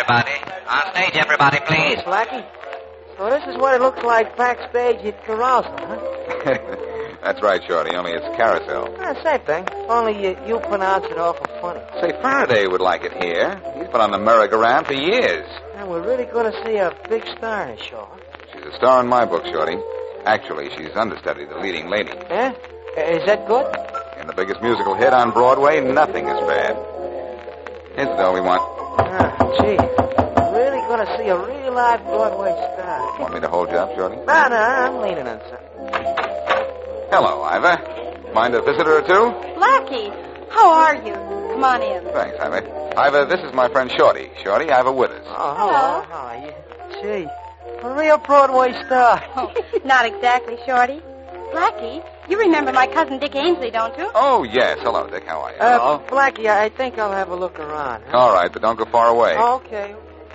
everybody. On stage, everybody, please. Hey, Blackie. So this is what it looks like backstage at Carousel, huh? That's right, Shorty, only it's Carousel. Same thing. Only you pronounce it awful funny. Say, Faraday would like it here. He's been on the merry-go-round for years. And we're really going to see a big star in the show. She's a star in my book, Shorty. Actually, she's understudy, the leading lady. Yeah? Is that good? In the biggest musical hit on Broadway, nothing is bad. Here's the dough we want. Gee. We're really going to see a real live Broadway star. Want me to hold you up, Shorty? No, I'm leaning on something. Hello, Iva. Mind a visitor or two? Blackie, how are you? Come on in. Thanks, Iva. Iva, this is my friend Shorty. Shorty, Iva Withers. Oh, hello. How are you? Gee, a real Broadway star. Oh, not exactly, Shorty. Blackie, you remember my cousin Dick Ainsley, don't you? Oh, yes. Hello, Dick. How are you? Hello. Blackie, I think I'll have a look around. Huh? All right, but don't go far away. Okay.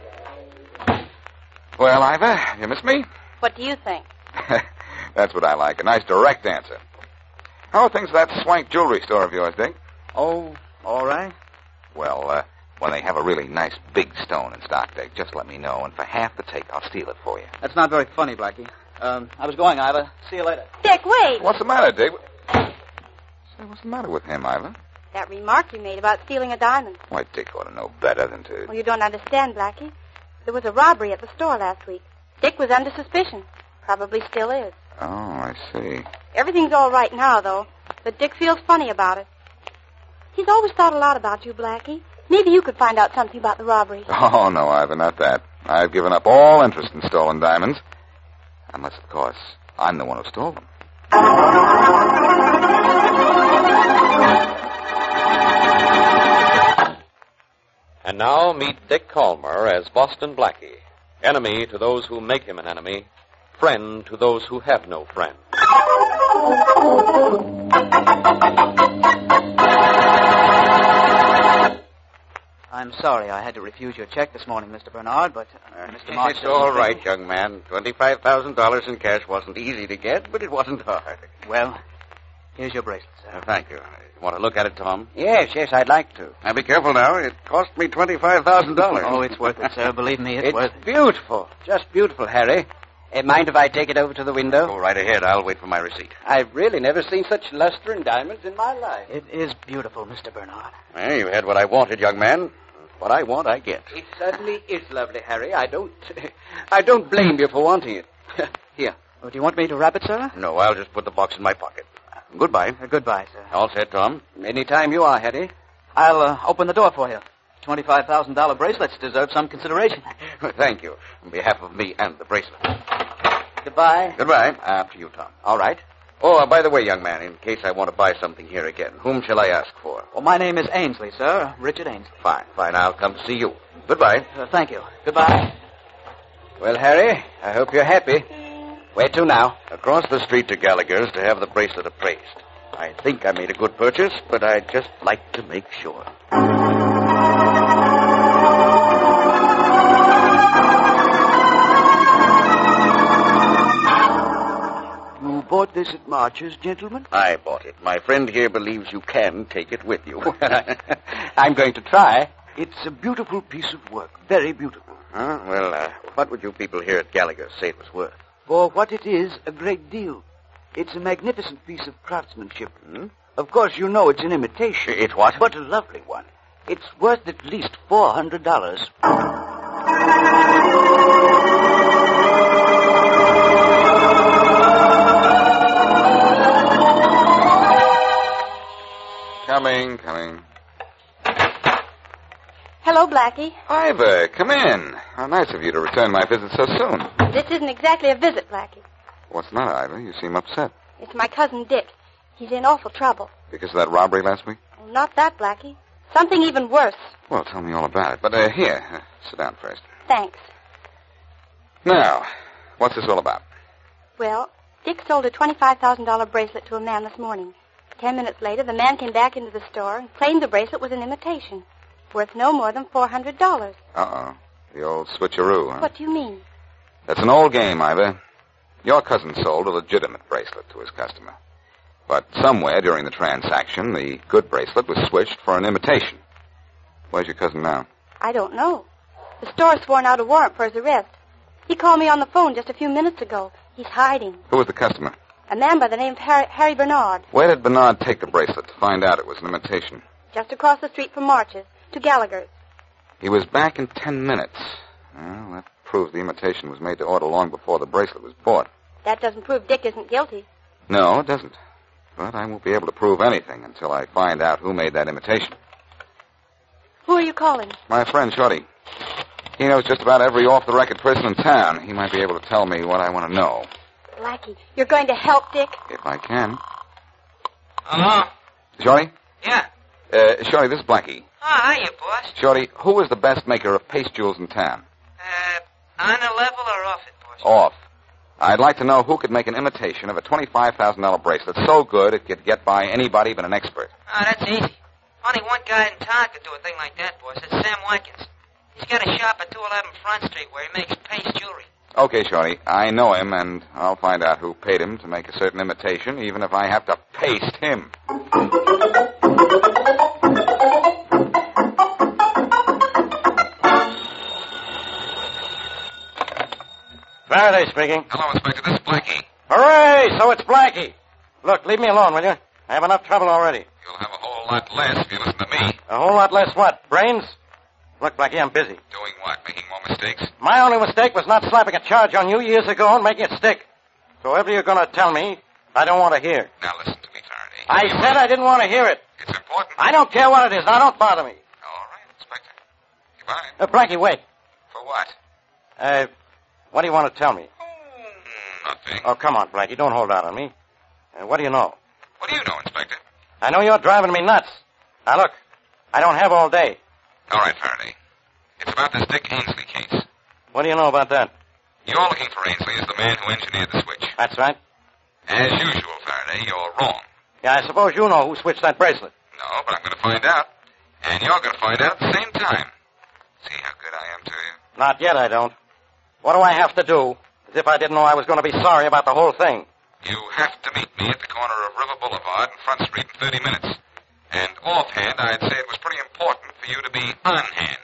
Well, Iva, you miss me? What do you think? That's what I like. A nice direct answer. How are things at that swank jewelry store of yours, Dick? Oh, all right. Well, when they have a really nice big stone in stock, Dick, just let me know, and for half the take, I'll steal it for you. That's not very funny, Blackie. I was going, Iva. See you later. Dick, wait. What's the matter, Dick? Say, what's the matter with him, Iva? That remark you made about stealing a diamond. Why, Dick ought to know better than to... Well, you don't understand, Blackie. There was a robbery at the store last week. Dick was under suspicion. Probably still is. Oh, I see. Everything's all right now, though. But Dick feels funny about it. He's always thought a lot about you, Blackie. Maybe you could find out something about the robbery. Oh, no, Iva, not that. I've given up all interest in stolen diamonds. Unless, of course, I'm the one who stole them. And now meet Dick Calmer as Boston Blackie. Enemy to those who make him an enemy. Friend to those who have no friend. I'm sorry I had to refuse your check this morning, Mr. Bernard, but Mr. March... It's all right, young man. $25,000 in cash wasn't easy to get, but it wasn't hard. Well, here's your bracelet, sir. Thank you. Want to look at it, Tom? Yes, I'd like to. Now, be careful now. It cost me $25,000. Oh, it's worth it, sir. Believe me, it's worth it. Beautiful. Just beautiful, Harry. Mind if I take it over to the window? Go right ahead. I'll wait for my receipt. I've really never seen such luster in diamonds in my life. It is beautiful, Mr. Bernard. Well, you had what I wanted, young man. What I want, I get. It certainly is lovely, Harry. I don't blame you for wanting it. Here. Oh, do you want me to wrap it, sir? No, I'll just put the box in my pocket. Goodbye. Goodbye, sir. All set, Tom? Anytime you are, Harry. I'll open the door for you. $25,000 bracelets deserve some consideration. Thank you. On behalf of me and the bracelet. Goodbye. Goodbye. After you, Tom. All right. Oh, by the way, young man, in case I want to buy something here again, whom shall I ask for? Well, my name is Ainsley, sir. Richard Ainsley. Fine. I'll come see you. Goodbye. Thank you. Goodbye. Well, Harry, I hope you're happy. Where to now? Across the street to Gallagher's to have the bracelet appraised. I think I made a good purchase, but I'd just like to make sure. You bought this at March's, gentlemen? I bought it. My friend here believes you can take it with you. I'm going to try. It's a beautiful piece of work. Very beautiful. Huh? Well, what would you people here at Gallagher's say it was worth? For what it is, a great deal. It's a magnificent piece of craftsmanship. Of course, you know it's an imitation. It's what? But a lovely one. It's worth at least $400. Coming. Hello, Blackie. Iva, come in. How nice of you to return my visit so soon. This isn't exactly a visit, Blackie. What's the matter, Iva? You seem upset. It's my cousin Dick. He's in awful trouble. Because of that robbery last week? Well, not that, Blackie. Something even worse. Well, tell me all about it. But here, sit down first. Thanks. Now, what's this all about? Well, Dick sold a $25,000 bracelet to a man this morning. 10 minutes later, the man came back into the store and claimed the bracelet was an imitation, worth no more than $400. Uh-oh. The old switcheroo, huh? What do you mean? That's an old game, Iva. Your cousin sold a legitimate bracelet to his customer. But somewhere during the transaction, the good bracelet was switched for an imitation. Where's your cousin now? I don't know. The store's sworn out a warrant for his arrest. He called me on the phone just a few minutes ago. He's hiding. Who was the customer? A man by the name of Harry Bernard. Where did Bernard take the bracelet to find out it was an imitation? Just across the street from March's, to Gallagher's. He was back in 10 minutes. Well, that proves the imitation was made to order long before the bracelet was bought. That doesn't prove Dick isn't guilty. No, it doesn't. But I won't be able to prove anything until I find out who made that imitation. Who are you calling? My friend Shorty. He knows just about every off-the-record person in town. He might be able to tell me what I want to know. Blackie, you're going to help Dick? If I can. Hello? Shorty? Yeah. Shorty, this is Blackie. Oh, hiya, boss. Shorty, who is the best maker of paste jewels in town? On the level or off it, boss? Off. I'd like to know who could make an imitation of a $25,000 bracelet so good it could get by anybody but an expert. Oh, that's easy. Only one guy in town could do a thing like that, boss. It's Sam Watkins. He's got a shop at 211 Front Street where he makes paste jewelry. Okay, Shorty. I know him, and I'll find out who paid him to make a certain imitation, even if I have to paste him. Faraday speaking. Hello, Inspector. This is Blackie. Hooray! So it's Blackie. Look, leave me alone, will you? I have enough trouble already. You'll have a whole lot less if you listen to me. A whole lot less what? Brains? Look, Blackie, I'm busy. Doing what? Making more mistakes? My only mistake was not slapping a charge on you years ago and making it stick. So whatever you're going to tell me, I don't want to hear. Now listen to me, Faraday. I said I didn't want to hear it. It's important. I don't care what it is. Now don't bother me. All right, Inspector. Goodbye. Blackie, wait. For what? What do you want to tell me? Nothing. Oh, come on, Blackie. Don't hold out on me. What do you know? What do you know, Inspector? I know you're driving me nuts. Now, look, I don't have all day. All right, Faraday. It's about this Dick Ainsley case. What do you know about that? You're looking for Ainsley as the man who engineered the switch. That's right. As usual, Faraday, you're wrong. Yeah, I suppose you know who switched that bracelet. No, but I'm going to find out. And you're going to find out at the same time. See how good I am to you? Not yet, I don't. What do I have to do? As if I didn't know I was going to be sorry about the whole thing. You have to meet me at the corner of River Boulevard and Front Street in 30 minutes. And offhand, I'd say it was pretty important for you to be on hand.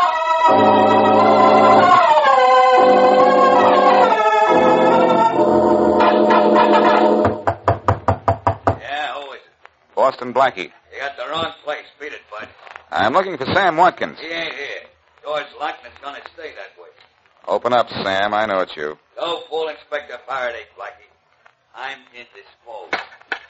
Yeah, who is it? Boston Blackie. You got the wrong place. Beat it, bud. I'm looking for Sam Watkins. He ain't here. Door's locked and it's going to stay that way. Open up, Sam. I know it's you. Go fool Inspector Faraday, Blackie. I'm indisposed.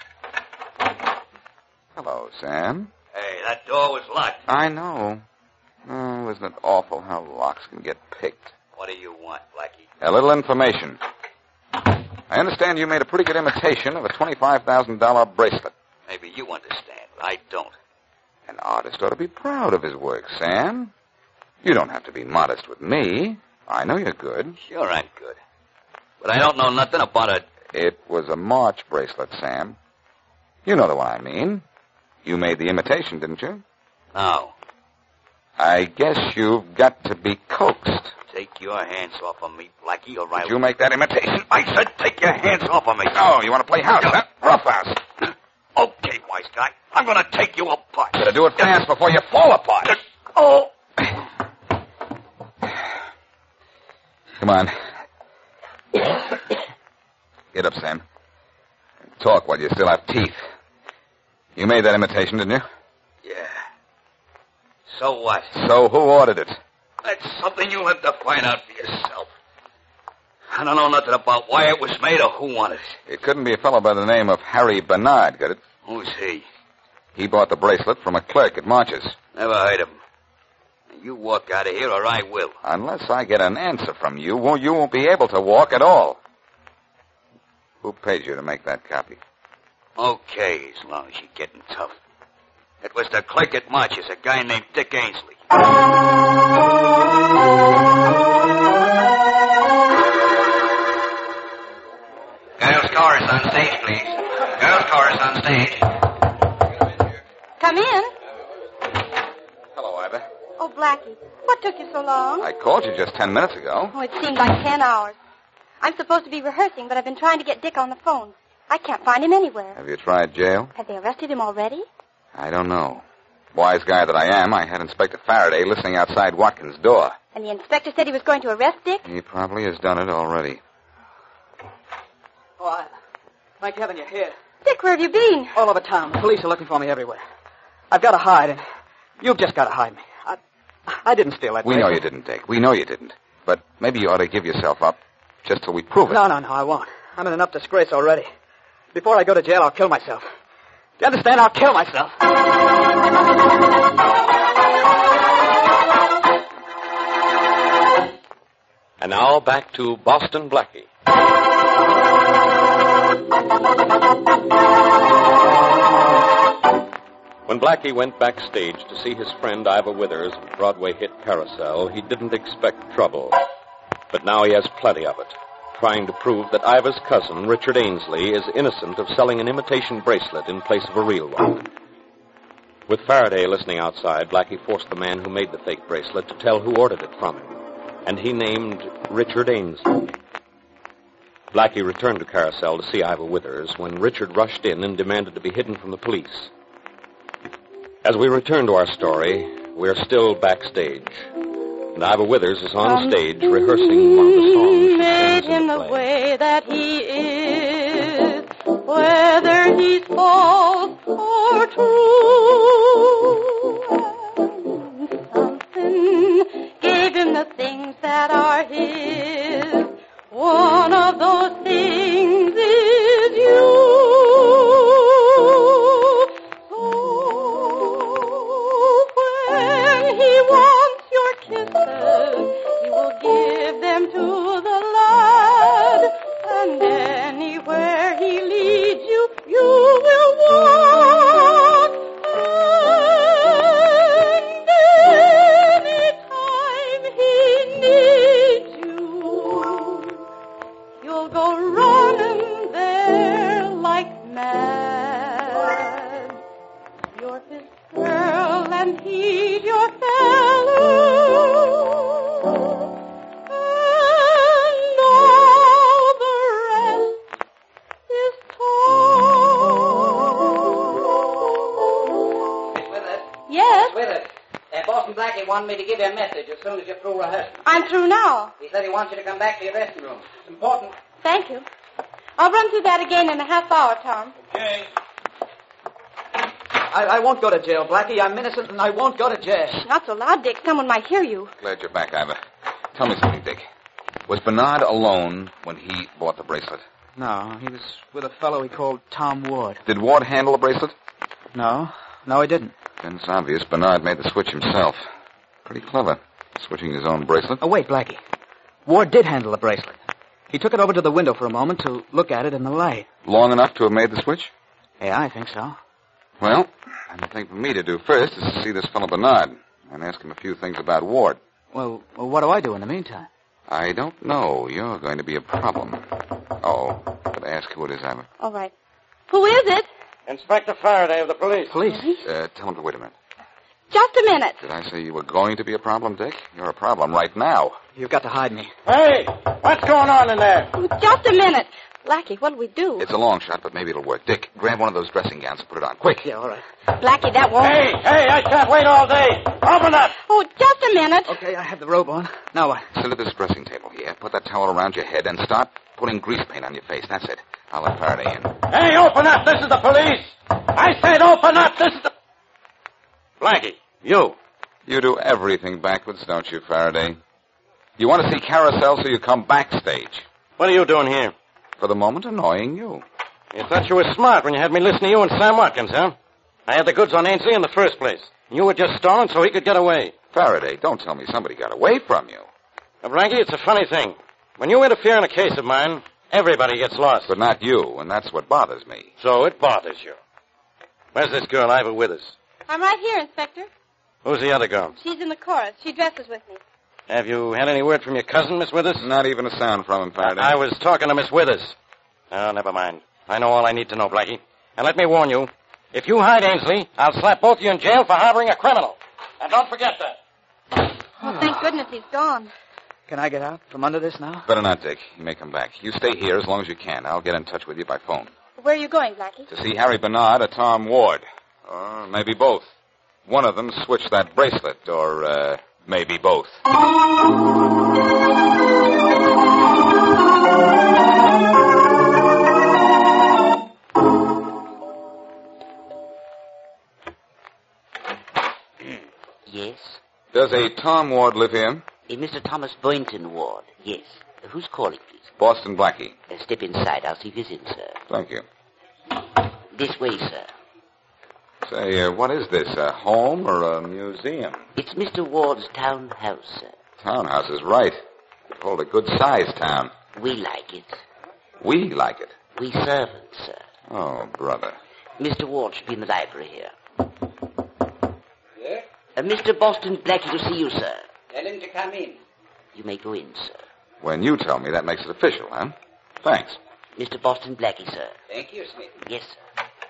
Hello, Sam. Hey, that door was locked. I know. Oh, isn't it awful how locks can get picked? What do you want, Blackie? A little information. I understand you made a pretty good imitation of a $25,000 bracelet. Maybe you understand, but I don't. An artist ought to be proud of his work, Sam. You don't have to be modest with me. I know you're good. Sure, I'm good. But I don't know nothing about it. It was a March bracelet, Sam. You know the one I mean. You made the imitation, didn't you? No. I guess you've got to be coaxed. Take your hands off of me, Blackie, or I... Did you make that imitation? I said take your hands off of me. Oh, you want to play house, huh? Rough house. Okay, wise guy. I'm going to take you apart. Better do it fast before you fall apart. Oh. Come on. Get up, Sam. Talk while you still have teeth. You made that imitation, didn't you? Yeah. So what? So who ordered it? That's something you'll have to find out for yourself. I don't know nothing about why it was made or who wanted it. It couldn't be a fellow by the name of Harry Bernard, could it? Who's he? He bought the bracelet from a clerk at March's. Never heard of him. You walk out of here or I will. Unless I get an answer from you, you won't be able to walk at all. Who paid you to make that copy? Okay, as long as you're getting tough. It was the clerk at March's, a guy named Dick Ainsley. Girls' chorus on stage, please. Girls' chorus on stage. Come in. Hello, Ivor. Oh, Blackie, what took you so long? I called you just 10 minutes ago. Oh, it seemed like 10 hours. I'm supposed to be rehearsing, but I've been trying to get Dick on the phone. I can't find him anywhere. Have you tried jail? Have they arrested him already? I don't know. Wise guy that I am, I had Inspector Faraday listening outside Watkins' door. And the inspector said he was going to arrest Dick? He probably has done it already. Oh, thank heaven you're here. Dick, where have you been? All over town. The police are looking for me everywhere. I've got to hide, and you've just got to hide me. I didn't steal that We know you didn't, Dick. We know you didn't. But maybe you ought to give yourself up just till we prove it. No, I won't. I'm in enough disgrace already. Before I go to jail, I'll kill myself. Do you understand? I'll kill myself. And now back to Boston Blackie. When Blackie went backstage to see his friend Ivor Withers in Broadway hit Carousel, he didn't expect trouble. But now he has plenty of it, trying to prove that Ivor's cousin, Richard Ainsley, is innocent of selling an imitation bracelet in place of a real one. With Faraday listening outside, Blackie forced the man who made the fake bracelet to tell who ordered it from him, and he named Richard Ainsley. Blackie returned to Carousel to see Ivor Withers when Richard rushed in and demanded to be hidden from the police. As we return to our story, we're still backstage. And Ivor Withers is on stage rehearsing one of the songs she made sings him in the the play. way that he is, whether he's false or true. And something gave him the things that are his. One of those things is you. Wanted me to give you a message as soon as you're through rehearsing. I'm through now. He said he wants you to come back to your dressing room. It's important. Thank you. I'll run through that again in a half hour, Tom. Okay. I won't go to jail, Blackie. I'm innocent, and I won't go to jail. Not so loud, Dick. Someone might hear you. Glad you're back, Ivor. Tell me something, Dick. Was Bernard alone when he bought the bracelet? No, he was with a fellow he called Tom Ward. Did Ward handle the bracelet? No, he didn't. Then it's obvious Bernard made the switch himself. Pretty clever, switching his own bracelet. Oh, wait, Blackie. Ward did handle the bracelet. He took it over to the window for a moment to look at it in the light. Long enough to have made the switch? Yeah, I think so. Well, the thing for me to do first is to see this fellow Bernard and ask him a few things about Ward. Well, what do I do in the meantime? I don't know. You're going to be a problem. Oh, but ask who it is, Ivor. All right. Who is it? Inspector Faraday of the police. Police? Tell him to wait a minute. Just a minute. Did I say you were going to be a problem, Dick? You're a problem right now. You've got to hide me. Hey, what's going on in there? Just a minute. Blackie, what'll we do? It's a long shot, but maybe it'll work. Dick, grab one of those dressing gowns and put it on. Quick. Yeah, all right. Blackie, that won't... Hey, I can't wait all day. Open up. Oh, just a minute. Okay, I have the robe on. Now what? Sit at this dressing table here. Put that towel around your head and start putting grease paint on your face. That's it. I'll let Faraday in. Hey, open up. This is the police. I said open up. This is the... Blackie, you. You do everything backwards, don't you, Faraday? You want to see Carousel, so you come backstage. What are you doing here? For the moment, annoying you. You thought you were smart when you had me listen to you and Sam Watkins, huh? I had the goods on Ainsley in the first place. You were just stalling so he could get away. Faraday, don't tell me somebody got away from you. Now, Blackie, it's a funny thing. When you interfere in a case of mine, everybody gets lost. But not you, and that's what bothers me. So it bothers you. Where's this girl, Ivor Withers? I'm right here, Inspector. Who's the other girl? She's in the chorus. She dresses with me. Have you had any word from your cousin, Miss Withers? Not even a sound from him, Faraday. I was talking to Miss Withers. Oh, never mind. I know all I need to know, Blackie. And let me warn you, if you hide Ainsley, I'll slap both of you in jail for harboring a criminal. And don't forget that. Oh, thank goodness he's gone. Can I get out from under this now? Better not, Dick. He may come back. You stay here as long as you can. I'll get in touch with you by phone. Where are you going, Blackie? To see Harry Bernard or Tom Ward. Or maybe both. one of them switched that bracelet, or maybe both. Yes? Does a Tom Ward live here? Mr. Thomas Boynton Ward, yes. Who's calling, please? Boston Blackie. Step inside. I'll see if he's in, sir. Thank you. This way, sir. Say, what is this, a home or a museum? It's Mr. Ward's townhouse, sir. Townhouse is right. Could hold a good-sized town. We like it. We like it? We servants, sir. Oh, brother. Mr. Ward should be in the library here. Yeah? Mr. Boston Blackie to see you, sir. Tell him to come in. You may go in, sir. When you tell me, that makes it official, huh? Thanks. Mr. Boston Blackie, sir. Thank you, Smith. Yes, sir.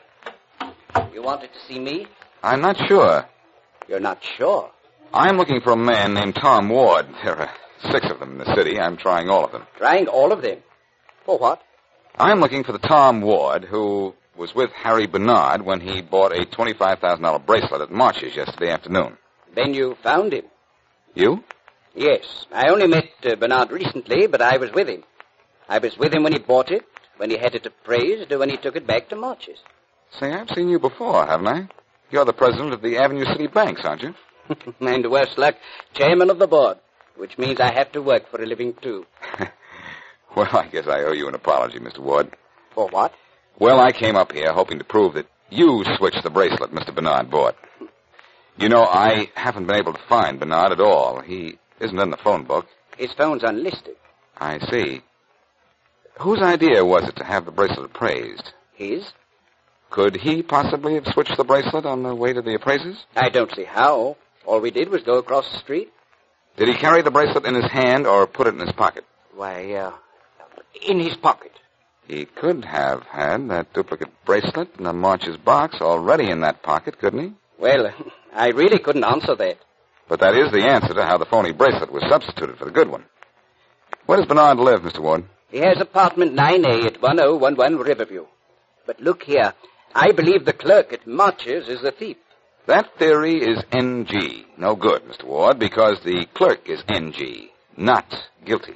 You wanted to see me? I'm not sure. You're not sure? I'm looking for a man named Tom Ward. There are 6 of them in the city. I'm trying all of them. Trying all of them? For what? I'm looking for the Tom Ward who was with Harry Bernard when he bought a $25,000 bracelet at March's yesterday afternoon. Then you found him? You? Yes. I only met Bernard recently, but I was with him. I was with him when he bought it, when he had it appraised, when he took it back to March's. Say, I've seen you before, haven't I? You're the president of the Avenue City Banks, aren't you? And worse luck, chairman of the board, which means I have to work for a living, too. Well, I guess I owe you an apology, Mr. Ward. For what? Well, I came up here hoping to prove that you switched the bracelet Mr. Bernard bought. You know, I haven't been able to find Bernard at all. He isn't in the phone book. His phone's unlisted. I see. Whose idea was it to have the bracelet appraised? His? Could he possibly have switched the bracelet on the way to the appraisers? I don't see how. All we did was go across the street. Did he carry the bracelet in his hand or put it in his pocket? Why, in his pocket. He could have had that duplicate bracelet in the March's box already in that pocket, couldn't he? Well, I really couldn't answer that. But that is the answer to how the phony bracelet was substituted for the good one. Where does Bernard live, Mr. Ward? He has apartment 9A at 1011 Riverview. But look here, I believe the clerk at March's is the thief. That theory is NG. No good, Mr. Ward, because the clerk is NG, not guilty.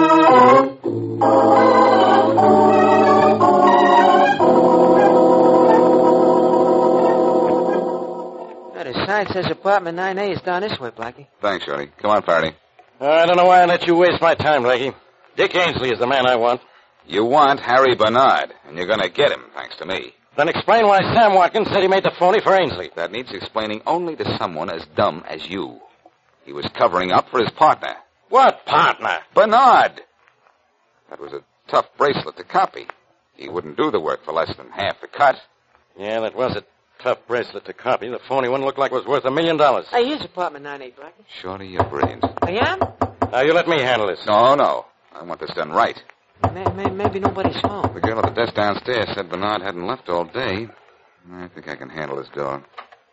The sign says apartment 9A is down this way, Blackie. Thanks, Shorty. Come on, Faraday. I don't know why I let you waste my time, Blackie. Dick Ainsley is the man I want. You want Harry Bernard, and you're going to get him, thanks to me. Then explain why Sam Watkins said he made the phony for Ainsley. That needs explaining only to someone as dumb as you. He was covering up for his partner. What partner? Bernard! That was a tough bracelet to copy. He wouldn't do the work for less than half the cut. Yeah, that was a tough bracelet to copy. The phony one looked like it was worth $1 million. Hey, here's apartment 9A, Blackie. Shorty, you're brilliant. I am? Now, you let me handle this. No. I want this done right. Maybe nobody's home. The girl at the desk downstairs said Bernard hadn't left all day. I think I can handle this door.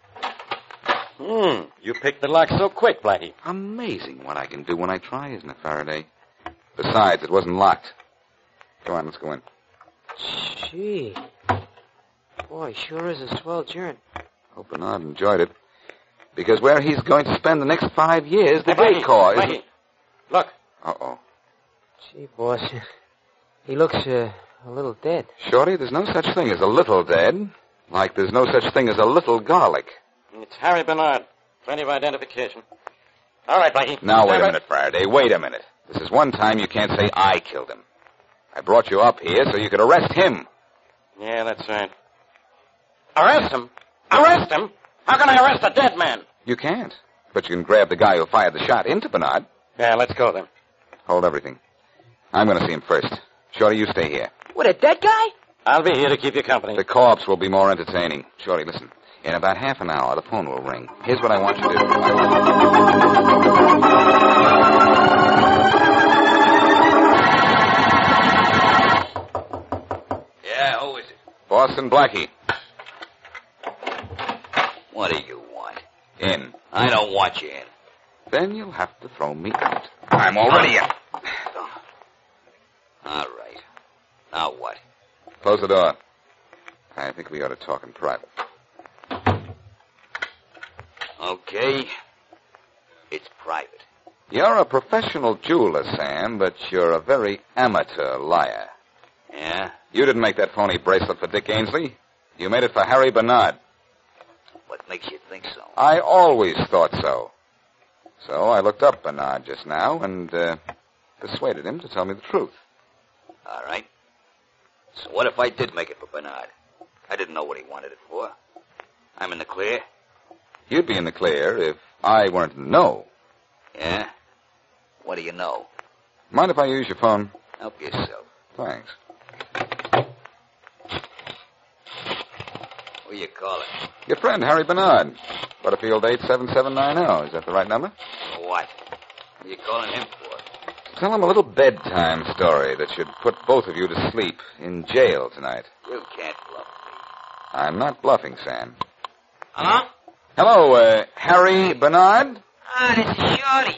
You picked the lock so quick, Blackie. Amazing what I can do when I try, isn't it, Faraday? Besides, it wasn't locked. Come on, let's go in. Gee. Boy, sure is a swell journey. Hope Bernard enjoyed it. Because where he's going to spend the next 5 years, the great cause. Blackie, look. Uh-oh. Gee, boss, he looks a little dead. Shorty, there's no such thing as a little dead. Like there's no such thing as a little garlic. It's Harry Bernard. Plenty of identification. All right, Blackie. Now, wait a minute, Faraday. Wait a minute. This is one time you can't say I killed him. I brought you up here so you could arrest him. Yeah, that's right. Arrest him? Arrest him? How can I arrest a dead man? You can't. But you can grab the guy who fired the shot into Bernard. Yeah, let's go then. Hold everything. I'm going to see him first. Shorty, you stay here. What, a dead guy? I'll be here to keep you company. The corpse will be more entertaining. Shorty, listen. In about half an hour, the phone will ring. Here's what I want you to do. Yeah, who is it? Boston Blackie. What do you want? In. I don't want you in. Then you'll have to throw me out. I'm already in. All right. Now what? Close the door. I think we ought to talk in private. Okay. It's private. You're a professional jeweler, Sam, but you're a very amateur liar. Yeah? You didn't make that phony bracelet for Dick Ainsley. You made it for Harry Bernard. What makes you think so? I always thought so. So I looked up Bernard just now and persuaded him to tell me the truth. All right. So what if I did make it for Bernard? I didn't know what he wanted it for. I'm in the clear. You'd be in the clear if I weren't in the know. Yeah? What do you know? Mind if I use your phone? Help yourself. Thanks. Who you calling? Your friend, Harry Bernard. Butterfield 87790. Is that the right number? What? What are you calling him for? Tell him a little bedtime story that should put both of you to sleep in jail tonight. You can't bluff me. I'm not bluffing, Sam. Hello? Hello, Harry Bernard? Ah, this is Shorty.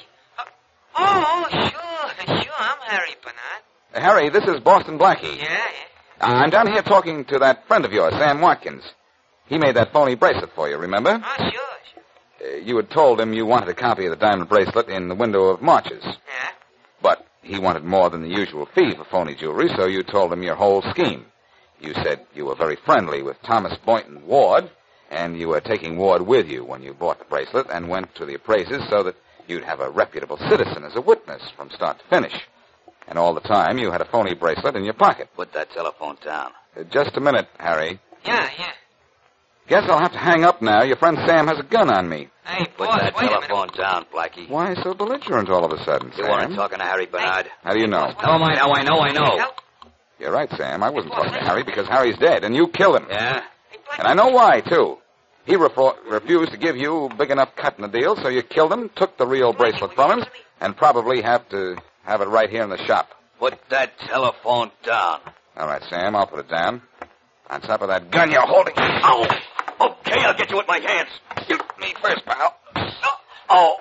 Sure. I'm Harry Bernard. Harry, this is Boston Blackie. Yeah. I'm down here talking to that friend of yours, Sam Watkins. He made that phony bracelet for you, remember? Oh, sure. You had told him you wanted a copy of the diamond bracelet in the window of March's. Yeah? But he wanted more than the usual fee for phony jewelry, so you told him your whole scheme. You said you were very friendly with Thomas Boynton Ward, and you were taking Ward with you when you bought the bracelet and went to the appraisers so that you'd have a reputable citizen as a witness from start to finish. And all the time, you had a phony bracelet in your pocket. Put that telephone down. Just a minute, Harry. Yeah. Guess I'll have to hang up now. Your friend Sam has a gun on me. Hey, Put boss, that wait a telephone minute. down, Blackie. Why so belligerent all of a sudden, You Sam? weren't talking to Harry Bernard? How do you know? Oh, I know. You're right, Sam. I wasn't talking to Harry because Harry's dead, and you killed him. Yeah? And I know why, too. He refused to give you a big enough cut in the deal, so you killed him, took the real bracelet from him, and probably have to have it right here in the shop. Put that telephone down. All right, Sam, I'll put it down. On top of that gun you're holding. Ow! Okay, I'll get you with my hands. Shoot me first, pal. Oh.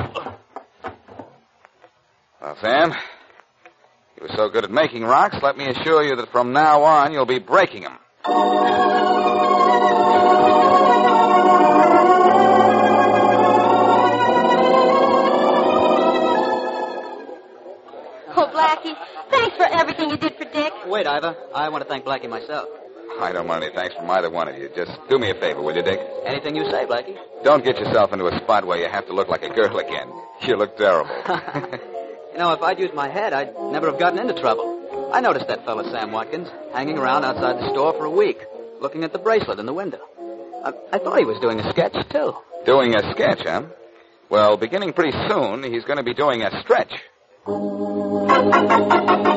Well, Sam, you were so good at making rocks, let me assure you that from now on you'll be breaking them. Oh, Blackie, thanks for everything you did for Dick. Wait, Ivor. I want to thank Blackie myself. I don't want any thanks from either one of you. Just do me a favor, will you, Dick? Anything you say, Blackie. Don't get yourself into a spot where you have to look like a girl again. You look terrible. You know, if I'd used my head, I'd never have gotten into trouble. I noticed that fellow, Sam Watkins, hanging around outside the store for a week, looking at the bracelet in the window. I thought he was doing a sketch, too. Doing a sketch, huh? Well, beginning pretty soon, he's going to be doing a stretch.